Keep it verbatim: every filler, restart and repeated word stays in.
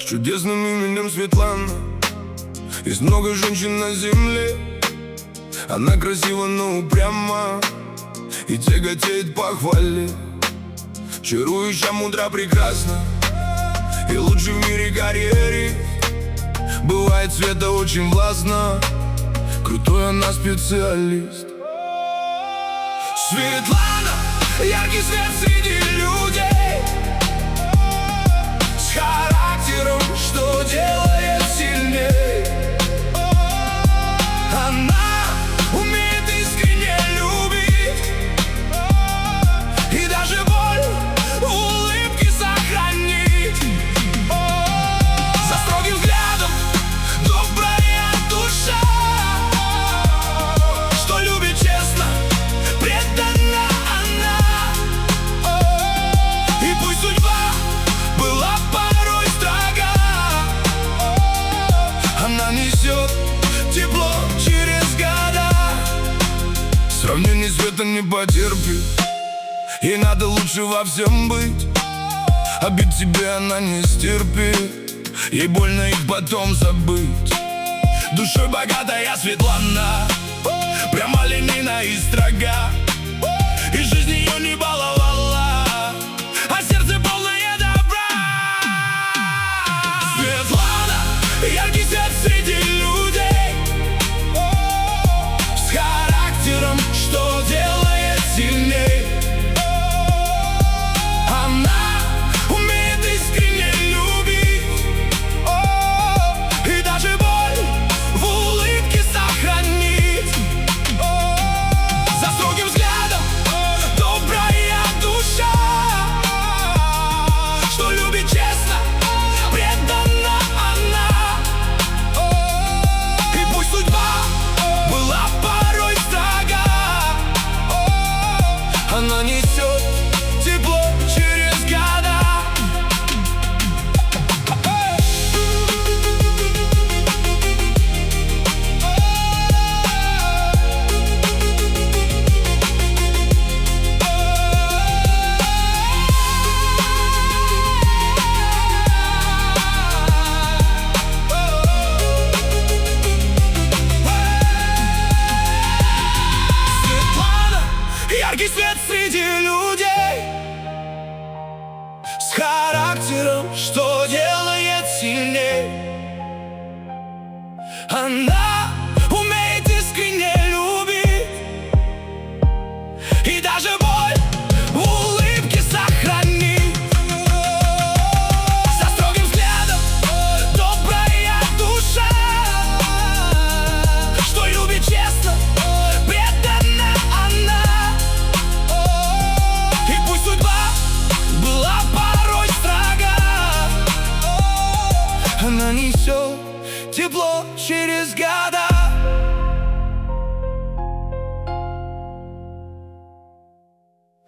чудесным именем Светлана. Есть много женщин на земле, она красива, но упряма и тяготеет похвале. Чарующая, мудра, прекрасна и лучший в мире карьере. Бывает Света очень властна, крутой она специалист. Светлана, яркий свет среди людей, с характером, что делает сильней. Она умеет искренне любить и даже боль в улыбке сохранить. За строгим взглядом добрая душа, что любит честно, предана она. И пусть судьба была порой строга, она несет тепло через года. Сравнение Света не потерпит, ей надо лучше во всем быть. Обид тебе она не стерпит, ей больно их потом забыть. Душой богатая Светлана, прямолинейна и строга, и жизнь ее не баловала, а сердце полное добра. Светлана, яркий свет среди людей, с характером, что делает сильней. Она умеет искренне любить и даже боль в улыбке сохранить. За строгим взглядом добрая душа, что любит честно, предана она. И пусть судьба была порой строга, она несет тепло через года. Светлана, яркий свет среди людей, с характером, что делает сильней. Она умеет искренне любить и даже боль в улыбке сохранить. За строгим взглядом добрая душа, что любит честно, предана она. И пусть судьба была порой строга, она несет тепло через года.